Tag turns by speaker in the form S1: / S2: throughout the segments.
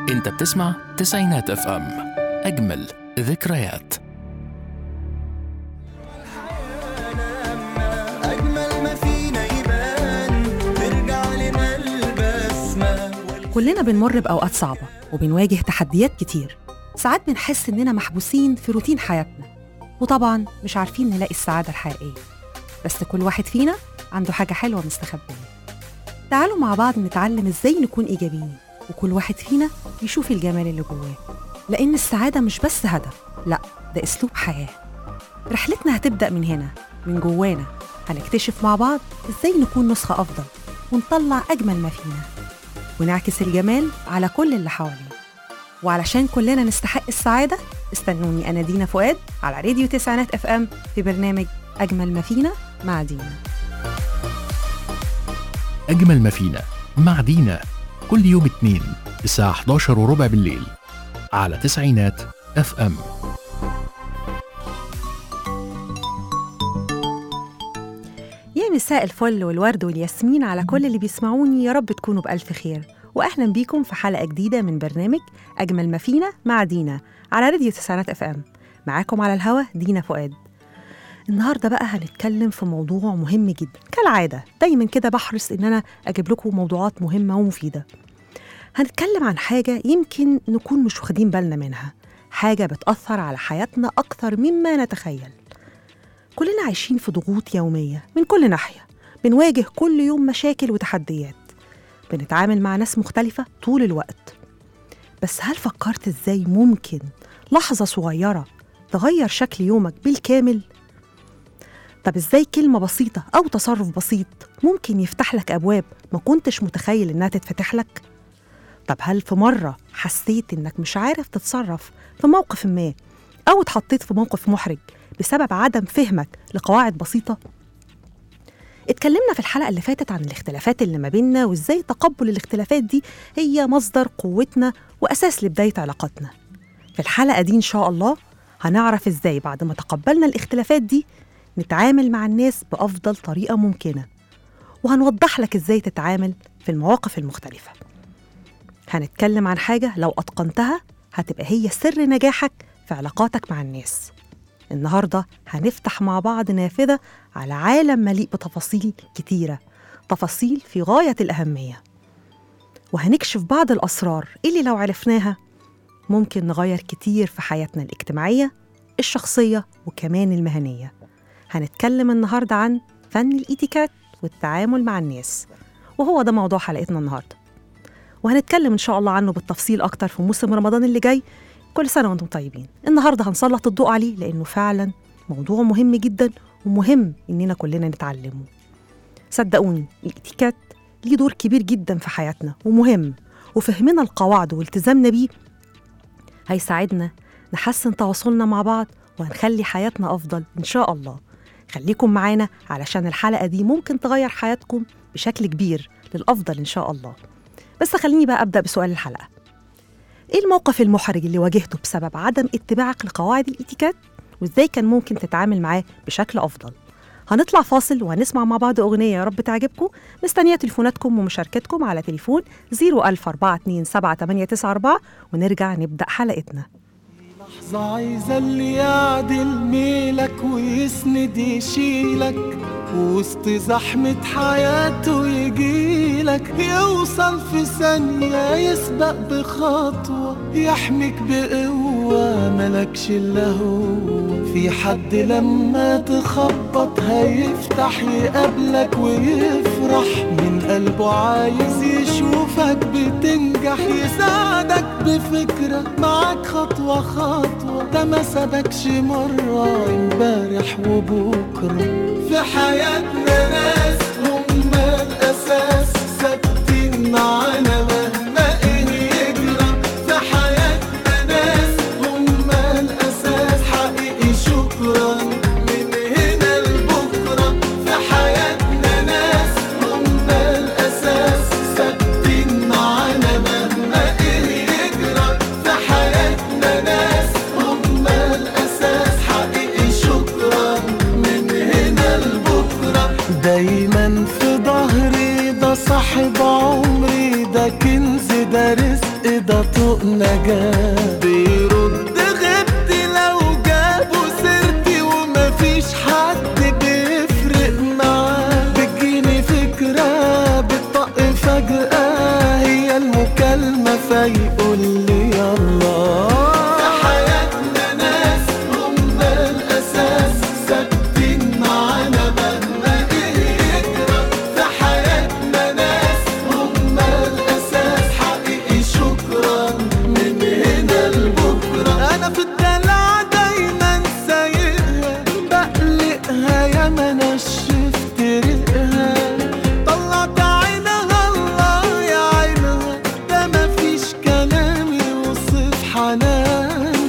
S1: انت بتسمع تسعينات اف ام، اجمل ذكريات.
S2: كلنا بنمر بأوقات صعبة وبنواجه تحديات كتير. ساعات بنحس إننا محبوسين في روتين حياتنا، وطبعاً مش عارفين نلاقي السعادة الحقيقية. بس كل واحد فينا عنده حاجة حلوة مستخبية. تعالوا مع بعض نتعلم إزاي نكون إيجابيين، وكل واحد فينا يشوف الجمال اللي جواه، لأن السعادة مش بس هدف، لأ، ده أسلوب حياة. رحلتنا هتبدأ من هنا، من جوانا. هنكتشف مع بعض إزاي نكون نسخة أفضل ونطلع أجمل ما فينا، ونعكس الجمال على كل اللي حوالينا. وعلشان كلنا نستحق السعادة، استنوني أنا دينا فؤاد على راديو تسعينات اف ام في برنامج أجمل ما فينا مع دينا.
S1: أجمل ما فينا مع دينا كل يوم اثنين الساعة 11:15 بالليل على تسعينات اف ام.
S2: يا مساء الفل والورد والياسمين على كل اللي بيسمعوني، يا رب تكونوا بألف خير، وأهلا بيكم في حلقة جديدة من برنامج أجمل ما فينا مع دينا على راديو تسعينات اف ام. معاكم على الهوا دينا فؤاد. النهاردة بقى هنتكلم في موضوع مهم جدا. كالعادة دايما كده بحرص إن أنا أجيب لكم موضوعات مهمة ومفيدة. هنتكلم عن حاجة يمكن نكون مش واخدين بالنا منها، حاجة بتأثر على حياتنا أكتر مما نتخيل. كلنا عايشين في ضغوط يومية من كل ناحية، بنواجه كل يوم مشاكل وتحديات، بنتعامل مع ناس مختلفة طول الوقت. بس هل فكرت إزاي ممكن لحظة صغيرة تغير شكل يومك بالكامل؟ طب إزاي كلمة بسيطة أو تصرف بسيط ممكن يفتح لك أبواب ما كنتش متخيل إنها تتفتح لك؟ طب هل في مرة حسيت إنك مش عارف تتصرف في موقف ما، أو اتحطيت في موقف محرج بسبب عدم فهمك لقواعد بسيطة؟ اتكلمنا في الحلقة اللي فاتت عن الاختلافات اللي ما بيننا، وإزاي تقبل الاختلافات دي هي مصدر قوتنا وأساس لبداية علاقاتنا. في الحلقة دي إن شاء الله هنعرف إزاي بعد ما تقبلنا الاختلافات دي نتعامل مع الناس بأفضل طريقة ممكنة، وهنوضح لك إزاي تتعامل في المواقف المختلفة. هنتكلم عن حاجة لو أتقنتها هتبقى هي سر نجاحك في علاقاتك مع الناس. النهاردة هنفتح مع بعض نافذة على عالم مليء بتفاصيل كتيرة، تفاصيل في غاية الأهمية، وهنكشف بعض الأسرار اللي لو عرفناها ممكن نغير كتير في حياتنا الاجتماعية، الشخصية، وكمان المهنية. هنتكلم النهاردة عن فن الإتيكيت والتعامل مع الناس، وهو ده موضوع حلقتنا النهاردة، وهنتكلم إن شاء الله عنه بالتفصيل أكتر في موسم رمضان اللي جاي. كل سنة وانتم طيبين. النهاردة هنسلط الضوء عليه لأنه فعلا موضوع مهم جدا، ومهم إننا كلنا نتعلمه. صدقوني الإتيكيت ليه دور كبير جدا في حياتنا ومهم، وفهمنا القواعد والتزامنا بيه هيساعدنا نحسن تواصلنا مع بعض، وهنخلي حياتنا أفضل إن شاء الله. خليكم معانا علشان الحلقة دي ممكن تغير حياتكم بشكل كبير للأفضل إن شاء الله. بس خليني بقى أبدأ بسؤال الحلقة. إيه الموقف المحرج اللي واجهته بسبب عدم اتباعك لقواعد الإتيكيت، وإزاي كان ممكن تتعامل معاه بشكل أفضل؟ هنطلع فاصل وهنسمع مع بعض أغنية يا رب تعجبكم. مستنية تليفوناتكم ومشاركتكم على تليفون 004278894، ونرجع نبدأ حلقتنا.
S3: لحظة عايزة اللي يعدل ميلك ويسند يشيلك وسط زحمة حياته، يجيلك يوصل في ثانية، يسبق بخطوة، يحميك بقوة ملكش إلا هو. في حد لما تخبط هيفتح يقابلك ويفرح من قلبه، عايز يشوفك بتنجح، يساعدك بفكرة معاك خطوة خطوة. ده ما سابكش مرة امبارح وبكرة. في حياتنا ناس هم الأساس، ثابتين معانا مهما إيه يجرى. في حياتنا ناس هم الأساس، حقيقي شكرا من هنا لبكرة. في حياتنا ناس هم الأساس، ثابتين معانا مهما إيه يجرى. في حياتنا ناس هم الأساس، حقيقي شكرا من هنا لبكرة. دايما في ظهري، ده صاحب عمري، ده كنز ده رزق ده طوق نجاة. بيرد غبت لو جابوا سيرتي ومفيش حد بيفرق معاه. بتجيني فكرة بتطق فجأة هي المكالمة فيقول لي يلا. في حياتنا ناس هم الأساس ثابتين معانا مهما يجرى. في حياتنا ناس هم الأساس حقيقي شكرا من هنا لبكرة. أنا في الدلع دايما سايقها بقلقها يا ما نشفت ريقها. طلعت عينها الله يا عينها ده مفيش كلام يوصف حنانها.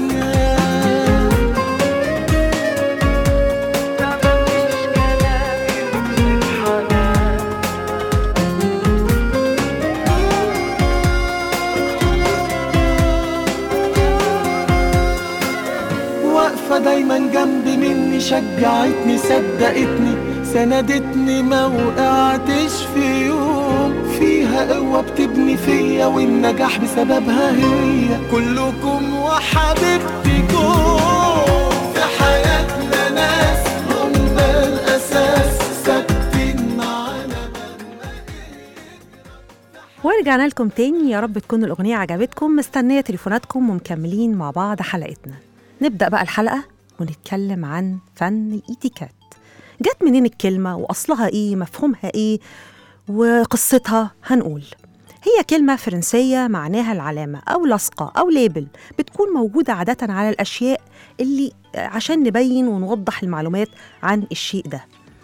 S3: واقفة دايما جنبي مني شجعتني صدقتني سندتني ما وقعتش في يوم. فيها قوة بتبني فيا والنجاح بسببها هي. كلكم وحبيبتكم. في حياتنا ناس هم الأساس ثابتين معانا.
S2: ورجعنا لكم تاني، يا رب تكون الأغنية عجبتكم. مستنية تليفوناتكم ومكملين مع بعض حلقتنا. نبدأ بقى الحلقة ونتكلم عن فن الإيتيكات. جت منين الكلمة وأصلها إيه، مفهومها إيه وقصتها؟ هنقول هي كلمة فرنسية معناها العلامة أو لصقة أو ليبل، بتكون موجودة عادة على الأشياء اللي عشان نبين ونوضح المعلومات عن الشيء ده.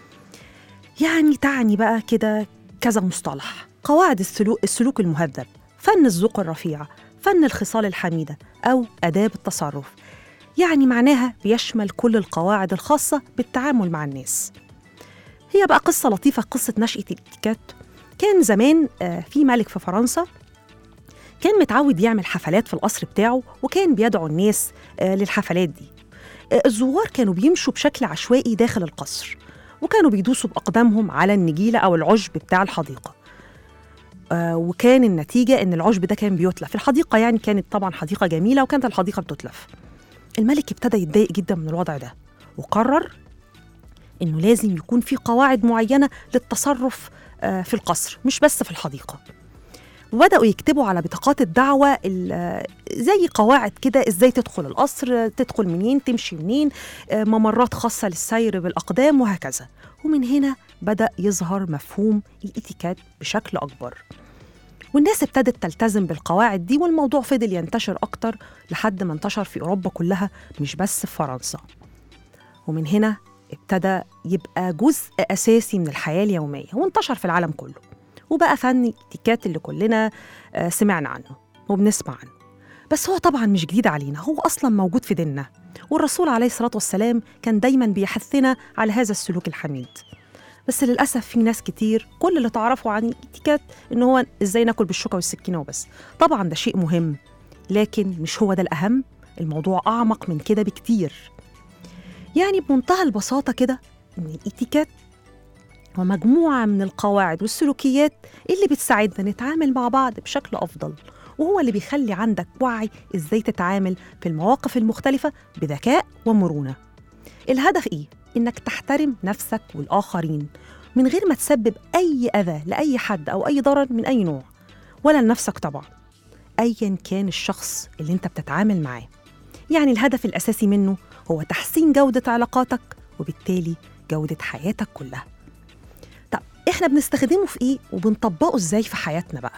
S2: يعني تعني بقى كده كذا مصطلح: قواعد السلوك المهذب، فن الذوق الرفيع، فن الخصال الحميدة، أو آداب التصرف. يعني معناها بيشمل كل القواعد الخاصة بالتعامل مع الناس. هي بقى قصة لطيفة، قصة نشأة الإتيكات. كان زمان في ملك في فرنسا كان متعود يعمل حفلات في القصر بتاعه، وكان بيدعو الناس للحفلات دي. الزوار كانوا بيمشوا بشكل عشوائي داخل القصر، وكانوا بيدوسوا بأقدامهم على النجيلة أو العشب بتاع الحديقة. وكان النتيجة إن العشب ده كان بيتلف. الحديقة يعني كانت طبعاً حديقة جميلة وكانت الحديقة بتتلف. الملك ابتدى يتضايق جدا من الوضع ده، وقرر إنه لازم يكون في قواعد معينة للتصرف في القصر مش بس في الحديقة. وبدأوا يكتبوا على بطاقات الدعوة زي قواعد كده: إزاي تدخل القصر، تدخل منين، تمشي منين، ممرات خاصة للسير بالأقدام، وهكذا. ومن هنا بدأ يظهر مفهوم الإتيكات بشكل أكبر، والناس ابتدت تلتزم بالقواعد دي، والموضوع فضل ينتشر أكتر لحد ما انتشر في أوروبا كلها مش بس في فرنسا. ومن هنا ابتدى يبقى جزء أساسي من الحياة اليومية وانتشر في العالم كله، وبقى فن الإتيكات اللي كلنا سمعنا عنه وبنسمع عنه. بس هو طبعاً مش جديد علينا، هو أصلاً موجود في ديننا، والرسول عليه الصلاة والسلام كان دايماً بيحثنا على هذا السلوك الحميد. بس للأسف في ناس كتير كل اللي تعرفوا عن الإتيكات إن هو إزاي ناكل بالشوكة والسكينة وبس. طبعاً ده شيء مهم، لكن مش هو ده الأهم. الموضوع أعمق من كده بكتير. يعني بمنتهى البساطة كده إن الإتيكات هو مجموعة من القواعد والسلوكيات اللي بتساعدنا نتعامل مع بعض بشكل أفضل، وهو اللي بيخلي عندك وعي إزاي تتعامل في المواقف المختلفة بذكاء ومرونة. الهدف إيه؟ إنك تحترم نفسك والآخرين من غير ما تسبب أي أذى لأي حد أو أي ضرر من أي نوع، ولا لنفسك طبعاً، أياً كان الشخص اللي أنت بتتعامل معاه. يعني الهدف الأساسي منه هو تحسين جودة علاقاتك وبالتالي جودة حياتك كلها. طب إحنا بنستخدمه في إيه وبنطبقه إزاي في حياتنا بقى؟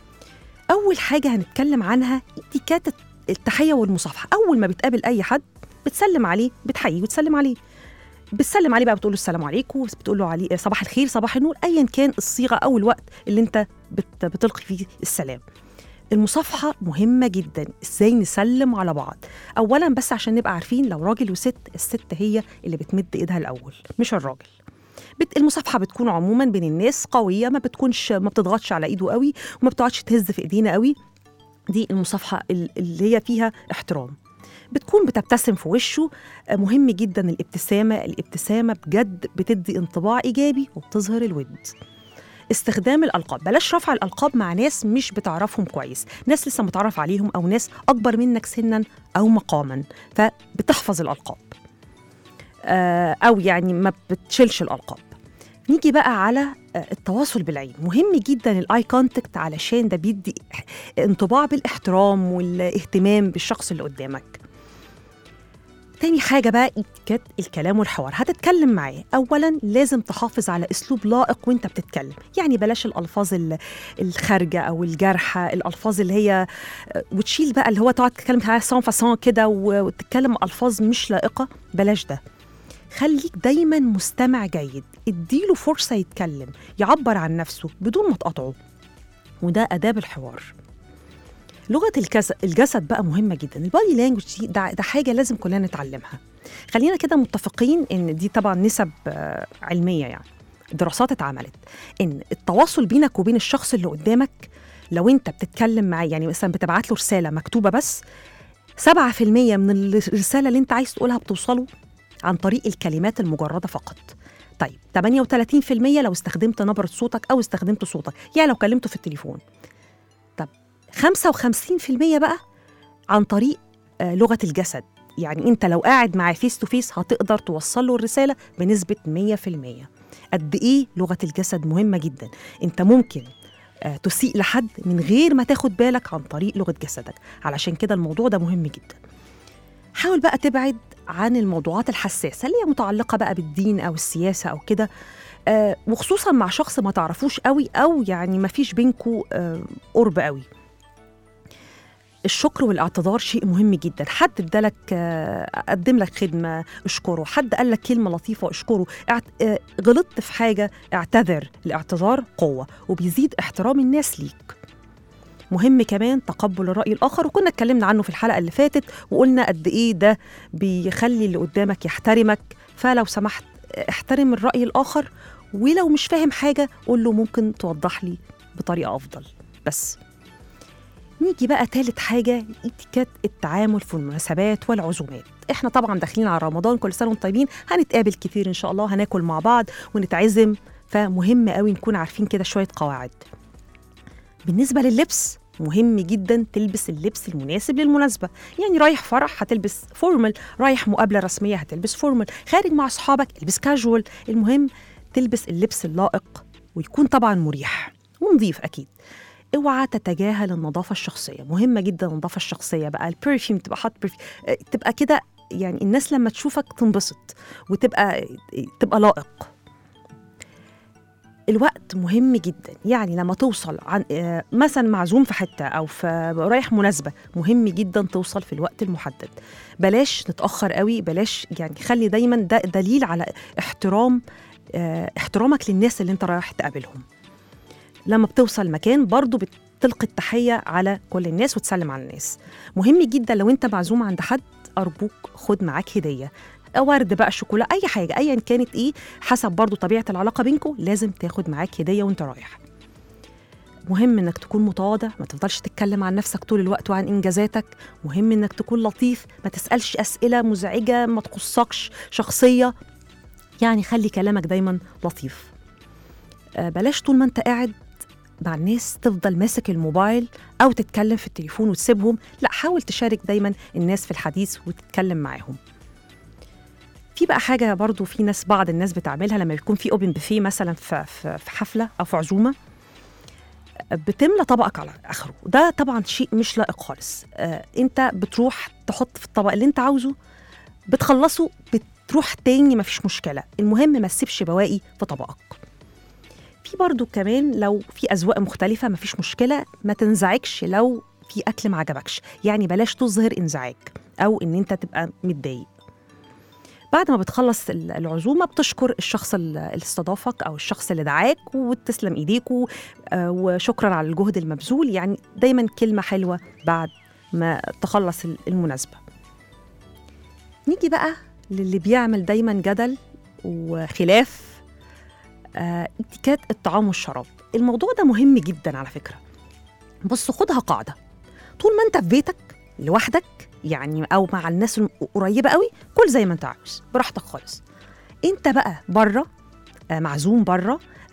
S2: أول حاجة هنتكلم عنها اتيكات التحية والمصافحة. أول ما بتقابل أي حد بتسلم عليه، بتحييه وتسلم عليه. بتسلم عليه بقى، بتقول له السلام عليكم، بتقول له عليه صباح الخير، صباح النور، أيا كان الصيغة أو الوقت اللي أنت بتلقي فيه السلام. المصافحة مهمة جدا. إزاي نسلم على بعض؟ أولا بس عشان نبقى عارفين، لو راجل وست، الست هي اللي بتمد إيدها الأول مش الراجل. المصافحة بتكون عموما بين الناس قوية، ما بتضغطش على إيده قوي وما بتقعدش تهز في إيدينا قوي. دي المصافحة اللي هي فيها احترام. بتكون بتبتسم في وشه. مهم جدا الابتسامة بجد بتدي انطباع إيجابي وبتظهر الود. استخدام الألقاب، بلاش رفع الألقاب مع ناس مش بتعرفهم كويس، ناس لسه متعرف عليهم أو ناس أكبر منك سنا أو مقاما، فبتحفظ الألقاب أو يعني ما بتشيلش الألقاب. نيجي بقى على التواصل بالعين. مهم جدا الاي كونتاكت علشان ده بيدي انطباع بالاحترام والاهتمام بالشخص اللي قدامك. تاني حاجة بقى اتكات الكلام والحوار. هتتكلم معاه، أولاً لازم تحافظ على أسلوب لائق وانت بتتكلم، يعني بلاش الألفاظ الخارجة أو الجارحة، الألفاظ اللي هي وتشيل بقى اللي هو تقعد تتكلم على سان فاسان كده وتتكلم ألفاظ مش لائقة، بلاش ده. خليك دايماً مستمع جيد، اديله فرصة يتكلم يعبر عن نفسه بدون ما تقاطعه، وده آداب الحوار. لغة الجسد بقى مهمة جدا. البادي لانجوج دي ده حاجة لازم كلنا نتعلمها. خلينا كده متفقين إن دي طبعا نسب علمية، يعني دراسات اتعملت إن التواصل بينك وبين الشخص اللي قدامك لو أنت بتتكلم معاه، يعني مثلا بتبعت له رسالة مكتوبة بس 7% من الرسالة اللي أنت عايز تقولها بتوصله عن طريق الكلمات المجردة فقط. طيب 38% لو استخدمت نبرة صوتك أو استخدمت صوتك، يعني لو كلمته في التليفون. طب 55% بقى عن طريق لغة الجسد، يعني أنت لو قاعد معاه فيس تو فيس هتقدر توصل له الرسالة بنسبة 100%. قد إيه لغة الجسد مهمة جدا. أنت ممكن تسيء لحد من غير ما تاخد بالك عن طريق لغة جسدك، علشان كده الموضوع ده مهم جدا. حاول بقى تبعد عن الموضوعات الحساسة اللي هي متعلقة بقى بالدين أو السياسة أو كده، وخصوصا مع شخص ما تعرفوش قوي أو يعني ما فيش بينكو قرب قوي. الشكر والاعتذار شيء مهم جدا. حد ادالك قدم لك خدمة اشكره، حد قال لك كلمة لطيفة اشكره، غلطت في حاجة اعتذر. الاعتذار قوة وبيزيد احترام الناس ليك. مهم كمان تقبل الرأي الآخر، وكنا اتكلمنا عنه في الحلقة اللي فاتت وقلنا قد إيه ده بيخلي اللي قدامك يحترمك. فلو سمحت احترم الرأي الآخر، ولو مش فاهم حاجة قول له ممكن توضح لي بطريقة أفضل. بس نيجي بقى تالت حاجة، اتكات التعامل في المناسبات والعزومات. احنا طبعا داخلين على رمضان، كل سنة وانتم طيبين، هنتقابل كتير إن شاء الله، هناكل مع بعض ونتعزم، فمهم قوي نكون عارفين كده شوية قواعد. بالنسبة لللبس مهم جدا تلبس اللبس المناسب للمناسبة، يعني رايح فرح هتلبس فورمال، رايح مقابلة رسمية هتلبس فورمال، خارج مع أصحابك البس كاجوال. المهم تلبس اللبس اللائق ويكون طبعا مريح ونظيف أكيد. اوعى تتجاهل النظافة الشخصية، مهمة جدا النظافة الشخصية بقى. البرفيوم تبقى حاط تبقى كده يعني الناس لما تشوفك تنبسط وتبقى لائق. الوقت مهم جدا، يعني لما توصل عن مثلا معزوم في حتة أو في رايح مناسبة، مهم جدا توصل في الوقت المحدد، بلاش نتأخر قوي، بلاش يعني خلي دايما ده دليل على احترامك للناس اللي انت رايح تقابلهم. لما بتوصل مكان برضو بتلقي التحية على كل الناس وتسلم على الناس. مهم جدا لو انت معزوم عند حد أرجوك خد معاك هدية، ورد بقى، شوكولا، أي حاجة أيا كانت إيه، حسب برضو طبيعة العلاقة بينكم، لازم تاخد معاك هدية وانت رايح. مهم إنك تكون متواضع، ما تفضلش تتكلم عن نفسك طول الوقت وعن إنجازاتك. مهم إنك تكون لطيف، ما تسألش أسئلة مزعجة ما تخصكش شخصية، يعني خلي كلامك دايما لطيف. بلاش طول ما انت قاعد مع الناس تفضل ماسك الموبايل أو تتكلم في التليفون وتسيبهم، لا، حاول تشارك دايما الناس في الحديث وتتكلم معاهم. في بقى حاجة برضو في ناس، بعض الناس بتعملها لما يكون في اوبن بوفيه مثلا في حفلة أو في عزومة، بتملى طبقك على آخره. ده طبعا شيء مش لائق خالص. انت بتروح تحط في الطبق اللي انت عاوزه، بتخلصه بتروح تاني، مفيش مشكلة، المهم ما تسيبش بواقي في طبقك. في برضو كمان لو في أذواق مختلفة مفيش مشكلة، ما تنزعجش لو في أكل ما عجبكش، يعني بلاش تظهر انزعاج أو إن انت تبقى متضايق. بعد ما بتخلص العزومة بتشكر الشخص اللي استضافك أو الشخص اللي دعاك وتسلم إيديكوا وشكرا على الجهد المبذول، يعني دايما كلمة حلوة بعد ما تخلص المناسبة. نيجي بقى للي بيعمل دايما جدل وخلاف، اتكات الطعام والشراب. الموضوع ده مهم جدا على فكرة. بص، خدها قاعدة، طول ما انت في بيتك لوحدك يعني أو مع الناس القريبة قوي، كل زي ما انت عاوز براحتك خالص. انت بقى بره، معزوم بره،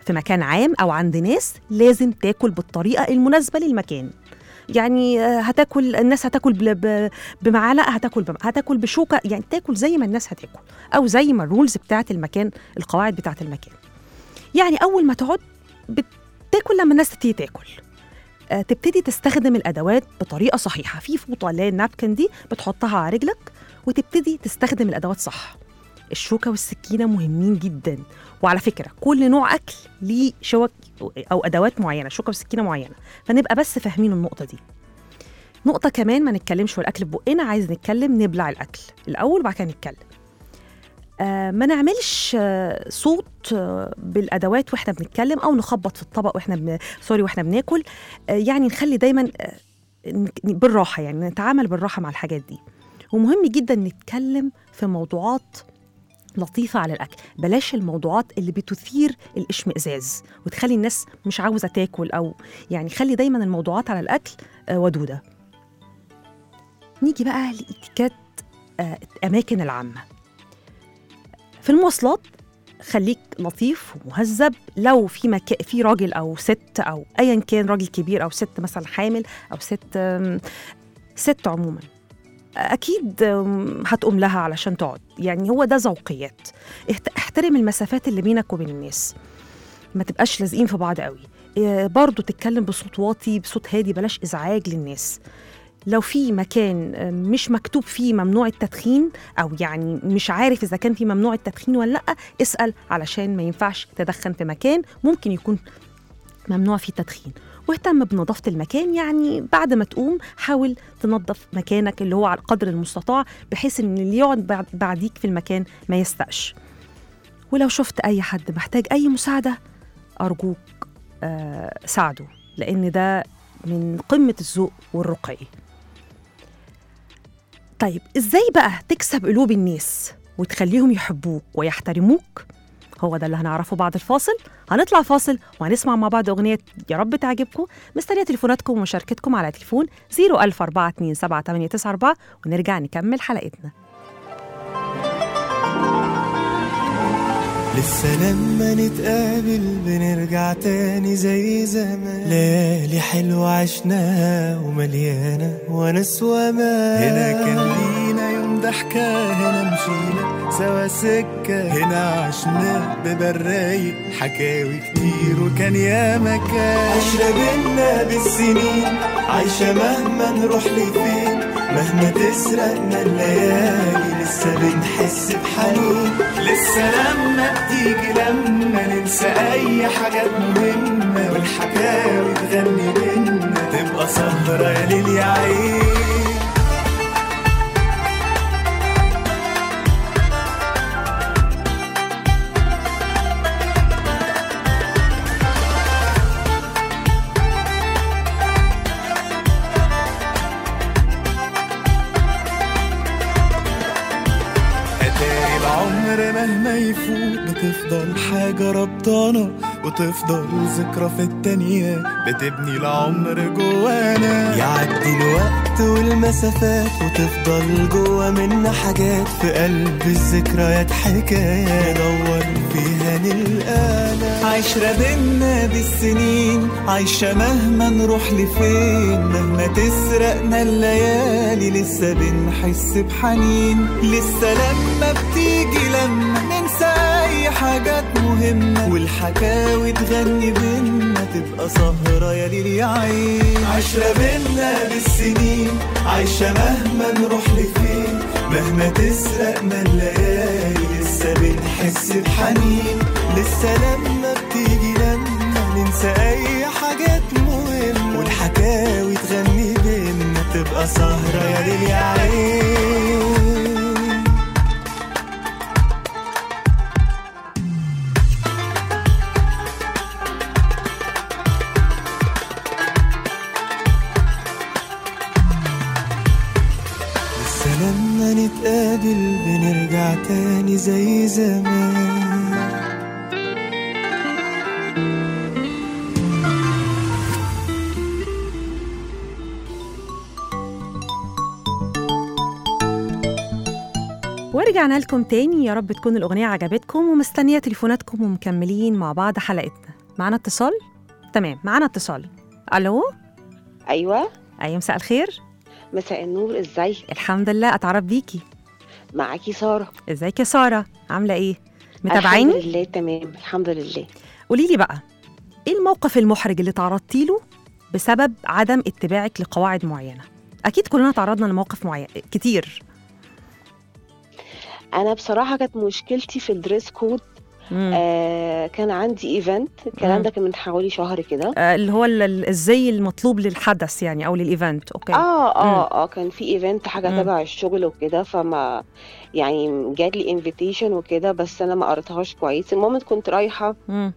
S2: في مكان عام أو عند ناس لازم تاكل بالطريقة المناسبة للمكان. يعني هتاكل، الناس هتاكل بمعلقة، هتاكل بشوكة، يعني تاكل زي ما الناس هتاكل أو زي ما الرولز بتاعت المكان، القواعد بتاعت المكان. يعني أول ما تقعد بتاكل لما الناس تبتدي تاكل. تبتدي تستخدم الأدوات بطريقة صحيحة. في فوطة اللي هي النابكن دي بتحطها على رجلك وتبتدي تستخدم الأدوات صح. الشوكة والسكينة مهمين جدا. وعلى فكرة كل نوع أكل ليه شوك أو أدوات معينة، شوكة وسكينة معينة، فنبقى بس فاهمين النقطة دي. نقطة كمان، ما نتكلمش والأكل ببقنا، عايز نتكلم نبلع الأكل الأول وبعد كده نتكلم. ما نعملش صوت بالأدوات وإحنا بنتكلم، أو نخبط في الطبق وإحنا بناكل. يعني نخلي دايما بالراحة، يعني نتعامل بالراحة مع الحاجات دي. ومهم جدا نتكلم في موضوعات لطيفة على الأكل، بلاش الموضوعات اللي بتثير الاشمئزاز وتخلي الناس مش عاوزة تاكل، أو يعني خلي دايما الموضوعات على الأكل ودودة. نيجي بقى لإتيكيت أماكن العامة. في المواصلات خليك لطيف ومهذب. لو في راجل أو ست أو أيا كان، راجل كبير أو ست مثلا حامل أو ست عموما، أكيد هتقوم لها علشان تقعد. يعني هو ده ذوقيات. احترم المسافات اللي بينك وبين الناس، ما تبقاش لازقين في بعض قوي. برضو تتكلم بصوت واطي، بصوت هادي، بلاش إزعاج للناس. لو في مكان مش مكتوب فيه ممنوع التدخين، أو يعني مش عارف إذا كان فيه ممنوع التدخين ولا لأ، اسأل، علشان ما ينفعش تدخن في مكان ممكن يكون ممنوع فيه تدخين. واهتم بنظافة المكان. يعني بعد ما تقوم حاول تنظف مكانك اللي هو على قدر المستطاع، بحيث ان اللي يقعد بعديك في المكان ما يستقش. ولو شفت اي حد محتاج اي مساعدة، ارجوك ساعده، لان ده من قمة الذوق والرقي. طيب ازاي بقى تكسب قلوب الناس وتخليهم يحبوك ويحترموك؟ هو ده اللي هنعرفه بعد الفاصل. هنطلع فاصل وهنسمع مع بعض أغنية يا رب تعجبكم. مستنية تليفوناتكم ومشاركتكم على تليفون 014278994 ونرجع نكمل حلقتنا.
S3: لسه لما نتقابل بنرجع تاني زي زمان، ليالي حلوة عشناها ومليانة ونس ومان. هنا كان لينا يوم ضحكة، هنا مشينا سوا سكة، هنا عشنا ببرايق حكاوي كتير وكان يا مكان. عشرة بينا بالسنين عايشة مهما نروح لفين، مهما تسرقنا الليالي لسه بنحس بحنين. لسه لما بتيجي لما ننسى أي حاجات مهمة، والحكاوي تغني بينا تبقى سهرة يا ليل يا عين. مهما يفوت بتفضل حاجة ربطانة، وتفضل ذكرى في التانية بتبني العمر جوانا. يعدي الوقت والمسافات وتفضل جوا منا حاجات، في قلب الذكريات حكاية ندور فيها نلقانا. عشرة بينا بالسنين عايشة مهما نروح لفين، مهما تسرقنا الليالي لسه بنحس بحنين. لسه لما بتيجي لما ننسى أي حاجات مهمة، والحكاوي تغني بينا تبقى سهرة يا ليل يا عين. عشرة بينا بالسنين عايشة مهما نروح لفين، مهما تسرقنا الليالي لسه بنحس بحنين. لسه لما بتيجي لما ننسى أي حاجات مهمة، والحكاوي تغني بينا تبقى سهرة يا ليل يا عين. لما نتقابل بنرجع تاني زي زمان.
S2: ورجعنا لكم تاني. يا رب تكون الأغنية عجبتكم، ومستنية تليفوناتكم ومكملين مع بعض حلقتنا. معانا اتصال؟ تمام، معانا اتصال. الو.
S4: ايوه،
S2: مساء الخير.
S4: مساء النور، ازاي؟
S2: الحمد لله، اتعرف بيكي.
S4: معاكي ساره.
S2: ازيك يا ساره، عامله ايه؟
S4: الحمد
S2: متابعيني؟
S4: لله تمام، الحمد لله.
S2: قولي لي بقى، ايه الموقف المحرج اللي تعرضتي له بسبب عدم اتباعك لقواعد معينه؟ اكيد كلنا تعرضنا لمواقف معين كتير.
S4: انا بصراحه كانت مشكلتي في الدريس كود. كان عندي ايفنت، الكلام ده كان من حوالي شهر كده.
S2: اللي هو الزي المطلوب للحدث يعني، او للايفنت. اوكي.
S4: كان في ايفنت حاجه تبع الشغل وكده، فما يعني جات لي انفيتيشن وكده، بس انا ما قريتهاش كويس. المهم كنت رايحه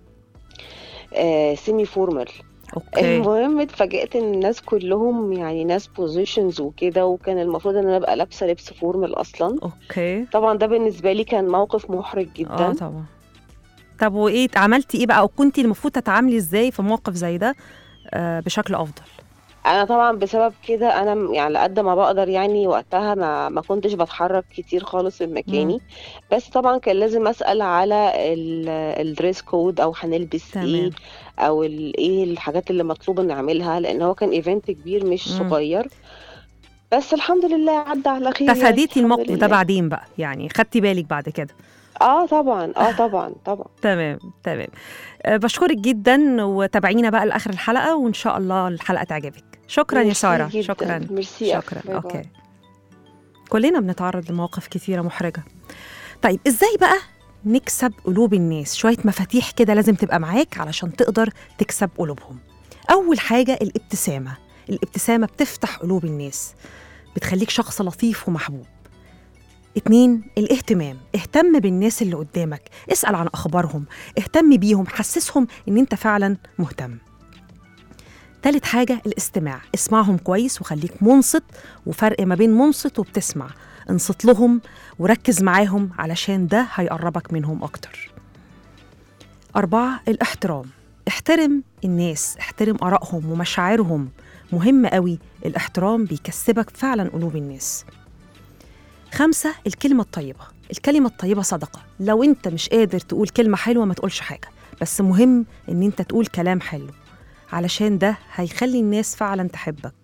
S4: سيمي فورمال.
S2: اوكي.
S4: المهم اتفاجئت ان الناس كلهم يعني ناس بوزيشنز وكده، وكان المفروض ان انا ابقى لابسه لبس فورمال اصلا.
S2: اوكي.
S4: طبعا ده بالنسبه لي كان موقف محرج جدا.
S2: طبعا. طب وايه عملتي ايه بقى، او كنتي المفروض تتعاملي ازاي في موقف زي ده بشكل افضل؟
S4: انا طبعا بسبب كده انا يعني قد ما بقدر يعني وقتها ما كنتش بتحرك كتير خالص من مكاني. بس طبعا كان لازم اسال على الدريس كود، او هنلبس
S2: تمام.
S4: ايه، او ايه الحاجات اللي مطلوب نعملها، لان هو كان ايفنت كبير مش صغير. بس الحمد لله عدى على خير.
S2: تفاديتي الموقف ده بعدين بقى يعني، خدتي بالك بعد كده؟
S4: طبعا.
S2: تمام. بشكرك جدا، وتابعينا بقى لاخر الحلقه، وان شاء الله الحلقه تعجبك. شكرا يا ساره. شكرا. اوكي. كلنا بنتعرض لمواقف كثيره محرجه. طيب ازاي بقى نكسب قلوب الناس؟ شويه مفاتيح كده لازم تبقى معاك علشان تقدر تكسب قلوبهم. اول حاجه الابتسامه بتفتح قلوب الناس، بتخليك شخص لطيف ومحبوب. 2 الاهتمام، اهتم بالناس اللي قدامك، اسأل عن أخبارهم، اهتم بيهم، حسسهم إن أنت فعلا مهتم. 3 حاجة الاستماع، اسمعهم كويس وخليك منصت، وفرق ما بين منصت وبتسمع. انصت لهم وركز معاهم علشان ده هيقربك منهم أكتر. 4 الاحترام، احترم الناس، احترم آرائهم ومشاعرهم، مهم قوي. الاحترام بيكسبك فعلا قلوب الناس. 5 الكلمة الطيبة صدقة. لو انت مش قادر تقول كلمة حلوة ما تقولش حاجة، بس مهم ان انت تقول كلام حلو، علشان ده هيخلي الناس فعلا تحبك.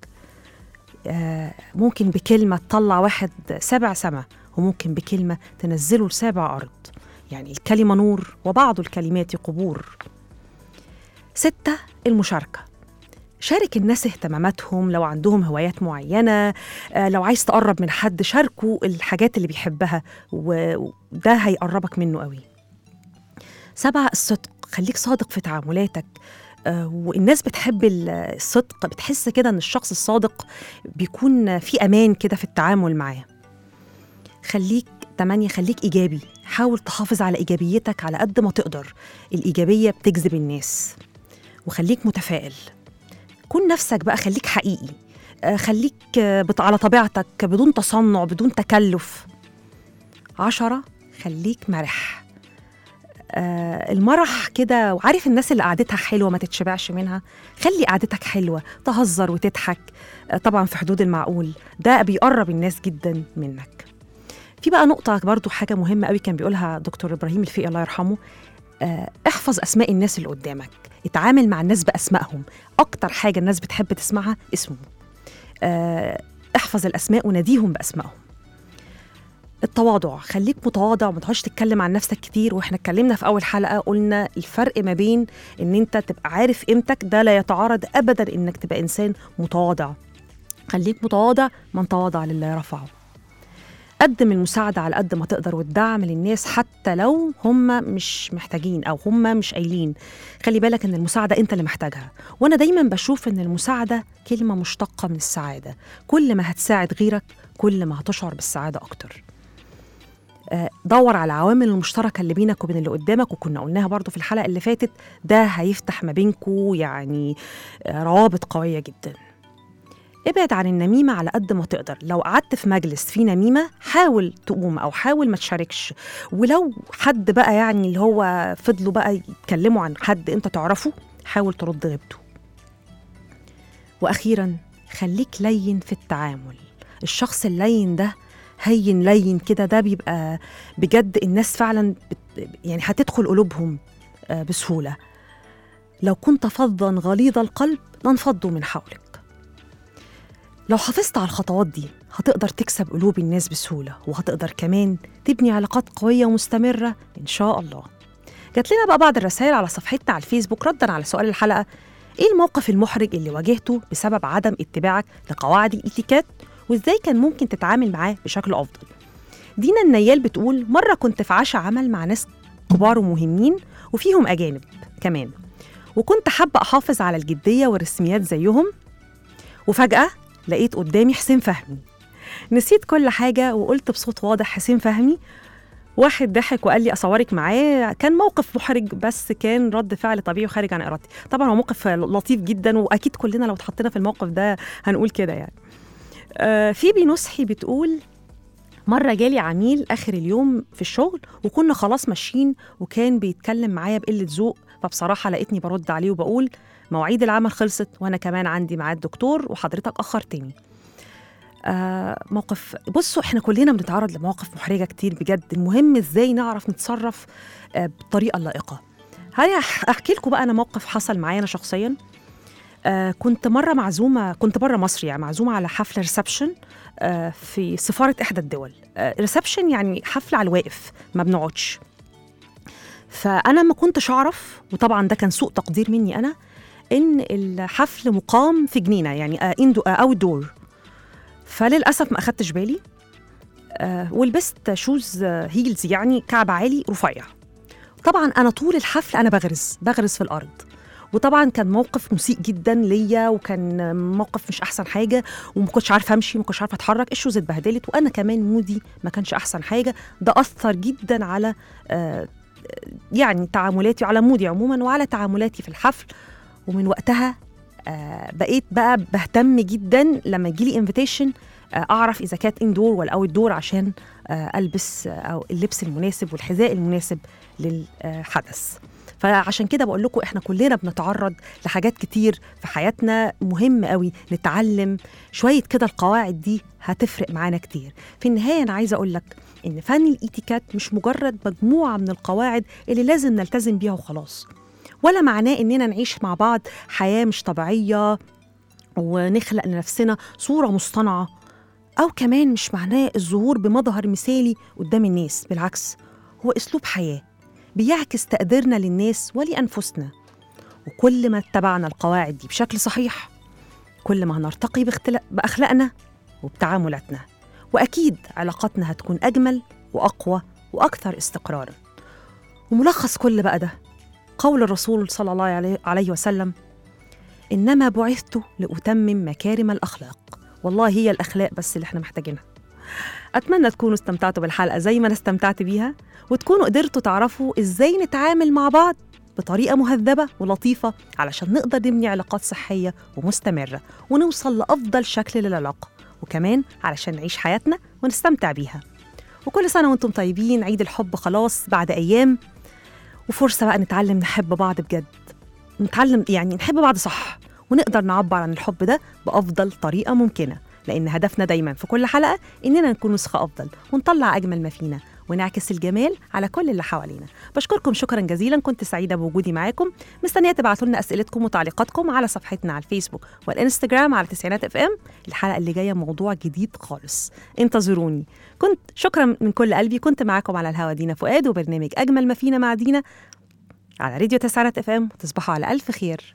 S2: ممكن بكلمة تطلع واحد 7 سما، وممكن بكلمة تنزله ل7 أرض. يعني الكلمة نور، وبعض الكلمات قبور. 6 المشاركة، شارك الناس اهتماماتهم، لو عندهم هوايات معينة، لو عايز تقرب من حد شاركه الحاجات اللي بيحبها، وده هيقربك منه قوي. 7 الصدق، خليك صادق في تعاملاتك، والناس بتحب الصدق، بتحس كده ان الشخص الصادق بيكون في امان كده في التعامل معاه. 8 خليك ايجابي، حاول تحافظ على ايجابيتك على قد ما تقدر، الايجابية بتجذب الناس. وخليك متفائل، كن نفسك بقى، خليك حقيقي، خليك على طبيعتك بدون تصنع بدون تكلف. 10 خليك مرح، المرح كده، وعارف الناس اللي قعدتها حلوة ما تتشبعش منها، خلي قعدتك حلوة، تهزر وتضحك، طبعا في حدود المعقول، ده بيقرب الناس جدا منك. في بقى نقطة برضو حاجة مهمة قوي كان بيقولها دكتور إبراهيم الفقي الله يرحمه، احفظ أسماء الناس اللي قدامك، اتعامل مع الناس بأسمائهم، أكتر حاجة الناس بتحب تسمعها اسمه. احفظ الأسماء وناديهم بأسمائهم. التواضع، خليك متواضع وما تقعدش تتكلم عن نفسك كتير، واحنا اتكلمنا في أول حلقة قلنا الفرق ما بين إن أنت تبقى عارف قيمتك، ده لا يتعارض أبدا إنك تبقى إنسان متواضع. خليك متواضع، من تواضع لله رفعه. قدم المساعدة على قد ما تقدر والدعم للناس حتى لو هم مش محتاجين أو هم مش قايلين. خلي بالك إن المساعدة أنت اللي محتاجها، وأنا دايما بشوف إن المساعدة كلمة مشتقة من السعادة، كل ما هتساعد غيرك كل ما هتشعر بالسعادة أكتر. دور على العوامل المشتركة اللي بينك وبين اللي قدامك، وكنا قلناها برضو في الحلقة اللي فاتت، ده هيفتح ما بينكو يعني روابط قوية جدا. ابعد عن النميمة على قد ما تقدر، لو قعدت في مجلس فيه نميمة حاول تقوم أو حاول ما تشاركش، ولو حد بقى يعني اللي هو فضلوا بقى يتكلموا عن حد أنت تعرفه حاول ترد غيبته. وأخيراً خليك لين في التعامل، الشخص اللين ده هين لين كده، ده بيبقى بجد الناس فعلاً يعني هتدخل قلوبهم بسهولة. لو كنت فظاً غليظ القلب لانفضوا من حولك. لو حافظت على الخطوات دي هتقدر تكسب قلوب الناس بسهولة، وهتقدر كمان تبني علاقات قوية ومستمرة إن شاء الله. جات لنا بقى بعض الرسائل على صفحتنا على الفيسبوك رداً على سؤال الحلقة: إيه الموقف المحرج اللي واجهته بسبب عدم اتباعك لقواعد الإتيكيت، وإزاي كان ممكن تتعامل معاه بشكل أفضل؟ دينا النيال بتقول: مرة كنت في عشاء عمل مع ناس كبار ومهمين وفيهم أجانب كمان، وكنت حابة أحافظ على الجدية والرسميات زيهم، وفجأة لقيت قدامي حسين فهمي. نسيت كل حاجة وقلت بصوت واضح: حسين فهمي. واحد ضحك وقال لي أصورك معاه. كان موقف محرج بس كان رد فعل طبيعي وخارج عن إرادتي. طبعا هو موقف لطيف جدا، وأكيد كلنا لو اتحطينا في الموقف ده هنقول كده يعني. فيبي نصحي بتقول: مرة جالي عميل آخر اليوم في الشغل وكنا خلاص ماشيين، وكان بيتكلم معايا بقلة ذوق، فبصراحة لقيتني برد عليه وبقول: مواعيد العمل خلصت وأنا كمان عندي ميعاد دكتور وحضرتك أخرتني. موقف، بصوا إحنا كلنا بنتعرض لمواقف محرجة كتير بجد، المهم إزاي نعرف نتصرف بالطريقة اللائقة. هاني أحكي لكم بقى أنا موقف حصل معايا أنا شخصياً. كنت مرة معزومة، كنت برا مصر يعني، معزومة على حفلة ريسبشن في سفارة إحدى الدول. ريسبشن يعني حفلة على الواقف ما بنقعدش. فأنا ما كنتش أعرف، وطبعا ده كان سوء تقدير مني أنا، إن الحفل مقام في جنينة يعني أو دور. فللأسف ما أخدتش بالي، ولبست شوز هيلز يعني كعب عالي رفيع. طبعا أنا طول الحفل أنا بغرز في الأرض، وطبعا كان موقف مسيء جدا ليا، وكان موقف مش احسن حاجه، وما كنتش عارفه امشي، ما كنتش عارفه اتحرك، الشوز اتبهدلت، وانا كمان مودي ما كانش احسن حاجه. ده اثر جدا على يعني تعاملاتي وعلى مودي عموما وعلى تعاملاتي في الحفل. ومن وقتها بقيت بقى بهتم جدا لما يجيلي انفيتيشن اعرف اذا كانت اندور ولا اوت دور، عشان البس او اللبس المناسب والحذاء المناسب للحدث. فعشان كده بقول لكم احنا كلنا بنتعرض لحاجات كتير في حياتنا، مهم قوي نتعلم شوية كده. القواعد دي هتفرق معانا كتير. في النهاية أنا عايزة أقول لك إن فن الإتيكيت مش مجرد مجموعة من القواعد اللي لازم نلتزم بيها وخلاص، ولا معناه إننا نعيش مع بعض حياة مش طبيعية ونخلق لنفسنا صورة مصطنعة، أو كمان مش معناه الظهور بمظهر مثالي قدام الناس. بالعكس، هو أسلوب حياة بيعكس تقديرنا للناس ولأنفسنا. وكل ما اتبعنا القواعد دي بشكل صحيح، كل ما هنرتقي بأخلاقنا وبتعاملاتنا، وأكيد علاقاتنا هتكون أجمل وأقوى وأكثر استقرارا. وملخص كل بقى ده قول الرسول صلى الله عليه وسلم: إنما بعثت لأتمم مكارم الأخلاق. والله هي الأخلاق بس اللي احنا محتاجينها. أتمنى تكونوا استمتعتوا بالحلقة زي ما أنا استمتعت بيها، وتكونوا قدرتوا تعرفوا إزاي نتعامل مع بعض بطريقة مهذبة ولطيفة علشان نقدر نبني علاقات صحية ومستمرة ونوصل لأفضل شكل للعلاقة، وكمان علشان نعيش حياتنا ونستمتع بيها. وكل سنة وانتم طيبين. عيد الحب خلاص بعد أيام، وفرصة بقى نتعلم نحب بعض بجد، نتعلم يعني نحب بعض صح، ونقدر نعبر عن الحب ده بأفضل طريقة ممكنة، لأن هدفنا دايما في كل حلقة إننا نكون نسخة أفضل ونطلع أجمل ما فينا ونعكس الجمال على كل اللي حوالينا. بشكركم شكرا جزيلا، كنت سعيدة بوجودي معاكم. مستنية تبعتوا لنا أسئلتكم وتعليقاتكم على صفحتنا على الفيسبوك والإنستجرام على تسعينات FM. الحلقة اللي جاية موضوع جديد خالص، انتظروني. كنت شكرا من كل قلبي، كنت معاكم على الهوا دينا فؤاد، وبرنامج أجمل ما فينا مع دينا على راديو تسعينات FM. تصبحوا على ألف خير.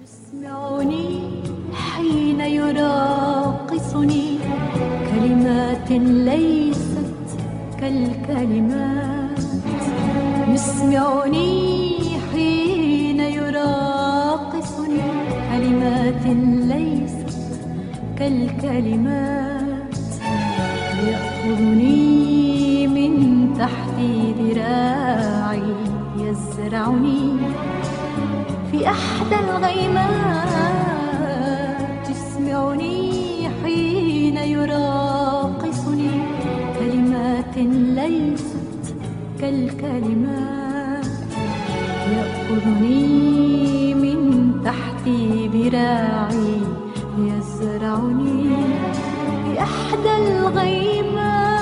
S5: يسمعني حين يراقصني كلمات ليست كالكلمات، يسمعني حين يراقصني كلمات ليست كالكلمات، يأخذني من تحت ذراعي يزرعني في أحدى الغيمات، يسمعني حين يراقصني كلمات ليست كالكلمات، يأخذني من تحت ذراعي يزرعني في أحدى الغيمات.